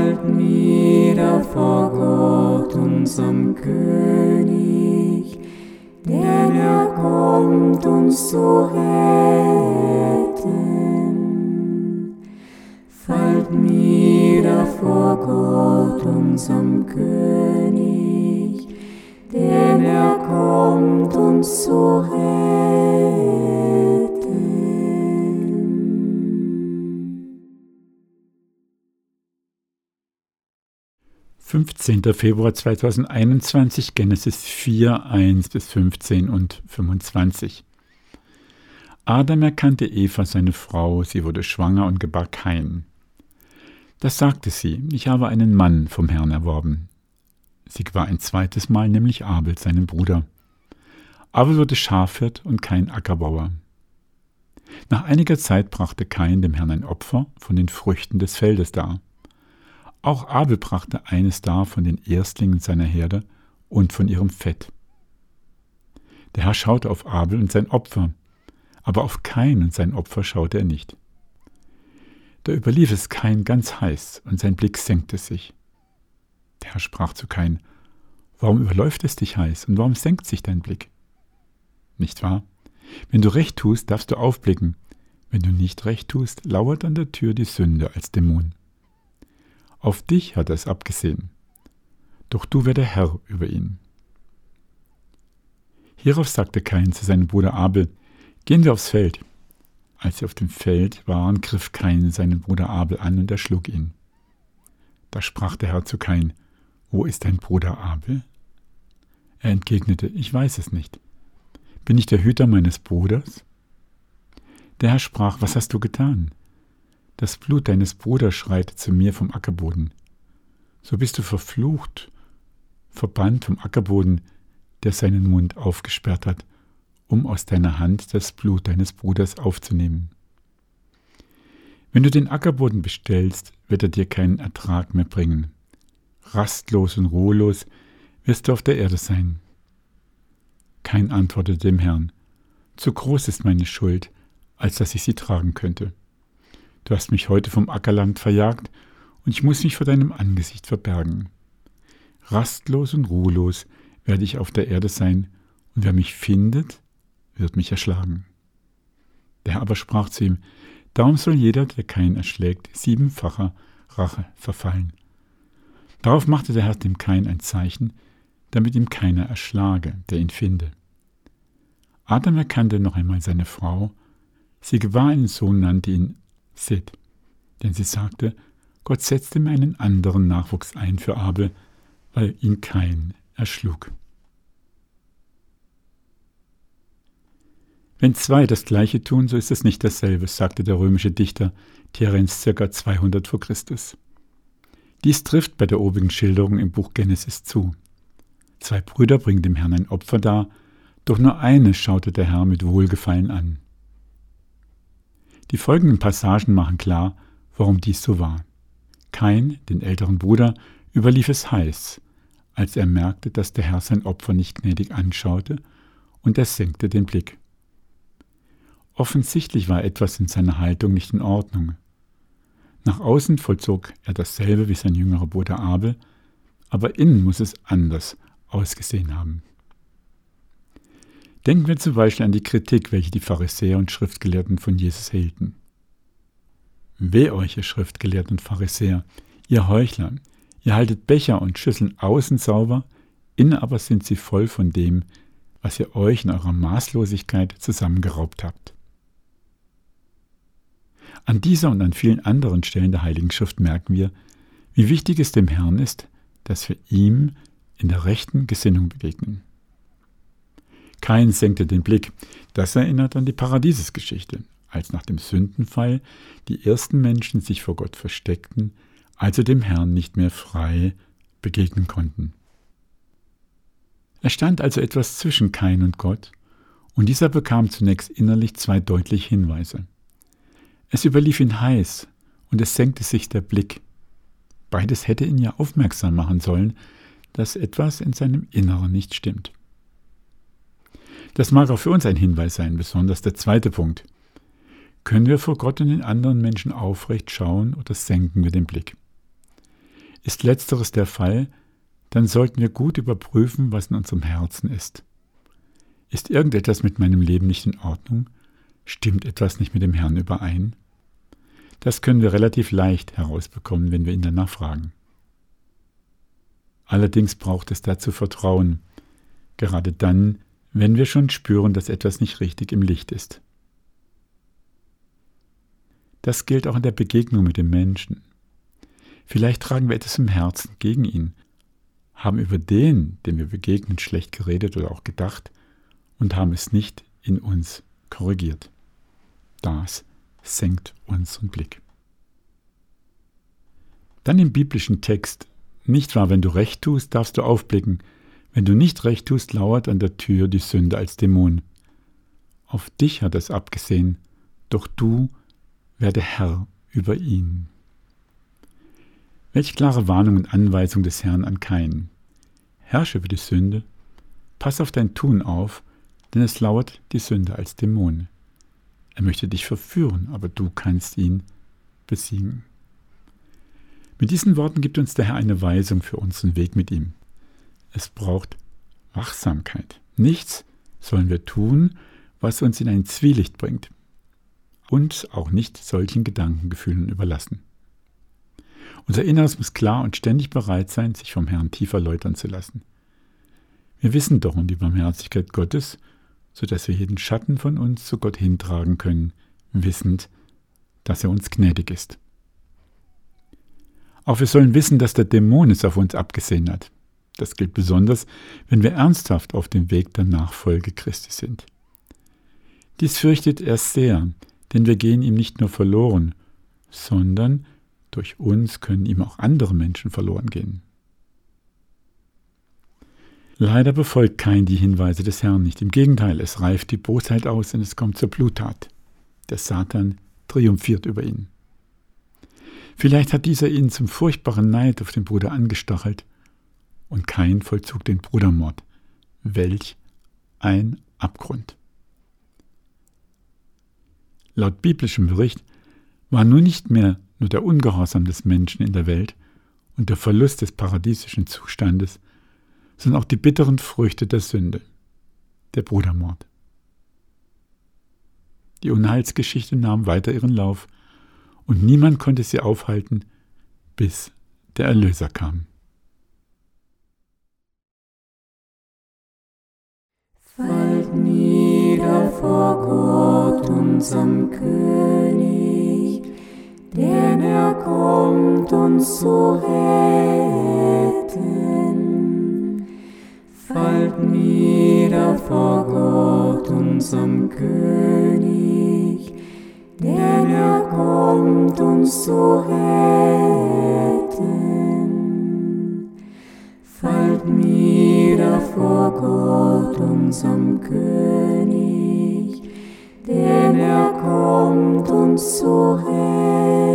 fallt nieder vor Gott, unserem König, denn er kommt uns zu retten. Fallt nieder vor Gott, unserem König, denn er kommt uns zu retten. 15. Februar 2021, Genesis 4, 1-15 und 25. Adam erkannte Eva, seine Frau, sie wurde schwanger und gebar Kain. Das sagte sie: Ich habe einen Mann vom Herrn erworben. Sie gebar ein zweites Mal, nämlich Abel, seinen Bruder. Abel wurde Schafhirt und Kain Ackerbauer. Nach einiger Zeit brachte Kain dem Herrn ein Opfer von den Früchten des Feldes dar. Auch Abel brachte eines dar von den Erstlingen seiner Herde und von ihrem Fett. Der Herr schaute auf Abel und sein Opfer, aber auf Kain und sein Opfer schaute er nicht. Da überlief es Kain ganz heiß, und sein Blick senkte sich. Der Herr sprach zu Kain: Warum überläuft es dich heiß, und warum senkt sich dein Blick? Nicht wahr? Wenn du recht tust, darfst du aufblicken. Wenn du nicht recht tust, lauert an der Tür die Sünde als Dämon. Auf dich hat er es abgesehen, doch du wär der Herr über ihn. Hierauf sagte Kain zu seinem Bruder Abel: Gehen wir aufs Feld. Als sie auf dem Feld waren, griff Kain seinen Bruder Abel an und erschlug ihn. Da sprach der Herr zu Kain: Wo ist dein Bruder Abel? Er entgegnete: Ich weiß es nicht. Bin ich der Hüter meines Bruders? Der Herr sprach: Was hast du getan? Das Blut deines Bruders schreit zu mir vom Ackerboden. So bist du verflucht, verbannt vom Ackerboden, der seinen Mund aufgesperrt hat, um aus deiner Hand das Blut deines Bruders aufzunehmen. Wenn du den Ackerboden bestellst, wird er dir keinen Ertrag mehr bringen. Rastlos und ruhelos wirst du auf der Erde sein. Kain antwortete dem Herrn: Zu groß ist meine Schuld, als dass ich sie tragen könnte. Du hast mich heute vom Ackerland verjagt, und ich muss mich vor deinem Angesicht verbergen. Rastlos und ruhelos werde ich auf der Erde sein, und wer mich findet, wird mich erschlagen. Der Herr aber sprach zu ihm: Darum soll jeder, der Kain erschlägt, 7-facher Rache verfallen. Darauf machte der Herr dem Kain ein Zeichen, damit ihm keiner erschlage, der ihn finde. Adam erkannte noch einmal seine Frau. Sie gebar einen Sohn, nannte ihn Seth, denn sie sagte: Gott setzte mir einen anderen Nachwuchs ein für Abel, weil ihn Kain erschlug. Wenn zwei das Gleiche tun, so ist es nicht dasselbe, sagte der römische Dichter Terenz ca. 200 v. Chr. Dies trifft bei der obigen Schilderung im Buch Genesis zu. 2 Brüder bringen dem Herrn ein Opfer dar, doch nur eines schaute der Herr mit Wohlgefallen an. Die folgenden Passagen machen klar, warum dies so war. Kain, den älteren Bruder, überlief es heiß, als er merkte, dass der Herr sein Opfer nicht gnädig anschaute, und er senkte den Blick. Offensichtlich war etwas in seiner Haltung nicht in Ordnung. Nach außen vollzog er dasselbe wie sein jüngerer Bruder Abel, aber innen muss es anders ausgesehen haben. Denken wir zum Beispiel an die Kritik, welche die Pharisäer und Schriftgelehrten von Jesus hielten. Weh euch, ihr Schriftgelehrten und Pharisäer, ihr Heuchler, ihr haltet Becher und Schüsseln außen sauber, innen aber sind sie voll von dem, was ihr euch in eurer Maßlosigkeit zusammengeraubt habt. An dieser und an vielen anderen Stellen der Heiligen Schrift merken wir, wie wichtig es dem Herrn ist, dass wir ihm in der rechten Gesinnung begegnen. Kain senkte den Blick. Das erinnert an die Paradiesesgeschichte, als nach dem Sündenfall die ersten Menschen sich vor Gott versteckten, also dem Herrn nicht mehr frei begegnen konnten. Es stand also etwas zwischen Kain und Gott, und dieser bekam zunächst innerlich 2 deutliche Hinweise. Es überlief ihn heiß, und es senkte sich der Blick. Beides hätte ihn ja aufmerksam machen sollen, dass etwas in seinem Inneren nicht stimmt. Das mag auch für uns ein Hinweis sein, besonders der 2. Punkt. Können wir vor Gott und den anderen Menschen aufrecht schauen oder senken wir den Blick? Ist letzteres der Fall, dann sollten wir gut überprüfen, was in unserem Herzen ist. Ist irgendetwas mit meinem Leben nicht in Ordnung? Stimmt etwas nicht mit dem Herrn überein? Das können wir relativ leicht herausbekommen, wenn wir ihn danach fragen. Allerdings braucht es dazu Vertrauen, gerade dann, wenn wir schon spüren, dass etwas nicht richtig im Licht ist. Das gilt auch in der Begegnung mit dem Menschen. Vielleicht tragen wir etwas im Herzen gegen ihn, haben über den, dem wir begegnen, schlecht geredet oder auch gedacht und haben es nicht in uns korrigiert. Das senkt unseren Blick. Dann im biblischen Text: Nicht wahr, wenn du recht tust, darfst du aufblicken. Wenn du nicht recht tust, lauert an der Tür die Sünde als Dämon. Auf dich hat es abgesehen, doch du werde Herr über ihn. Welch klare Warnung und Anweisung des Herrn an Kain. Herrsche über die Sünde, pass auf dein Tun auf, denn es lauert die Sünde als Dämon. Er möchte dich verführen, aber du kannst ihn besiegen. Mit diesen Worten gibt uns der Herr eine Weisung für unseren Weg mit ihm. Es braucht Wachsamkeit. Nichts sollen wir tun, was uns in ein Zwielicht bringt. Und auch nicht solchen Gedankengefühlen überlassen. Unser Inneres muss klar und ständig bereit sein, sich vom Herrn tiefer läutern zu lassen. Wir wissen doch um die Barmherzigkeit Gottes, sodass wir jeden Schatten von uns zu Gott hintragen können, wissend, dass er uns gnädig ist. Auch wir sollen wissen, dass der Dämon es auf uns abgesehen hat. Das gilt besonders, wenn wir ernsthaft auf dem Weg der Nachfolge Christi sind. Dies fürchtet er sehr, denn wir gehen ihm nicht nur verloren, sondern durch uns können ihm auch andere Menschen verloren gehen. Leider befolgt Kain die Hinweise des Herrn nicht. Im Gegenteil, es reift die Bosheit aus und es kommt zur Bluttat. Der Satan triumphiert über ihn. Vielleicht hat dieser ihn zum furchtbaren Neid auf den Bruder angestachelt und Kain vollzog den Brudermord. Welch ein Abgrund! Laut biblischem Bericht war nun nicht mehr nur der Ungehorsam des Menschen in der Welt und der Verlust des paradiesischen Zustandes, sondern auch die bitteren Früchte der Sünde, der Brudermord. Die Unheilsgeschichte nahm weiter ihren Lauf und niemand konnte sie aufhalten, bis der Erlöser kam. Fallt nieder vor Gott, unserem König, denn er kommt uns zu retten. Fallt nieder vor Gott, unserem König, denn er kommt uns zu retten. Fallt nieder vor Gott, unserem König, denn er kommt uns zu retten.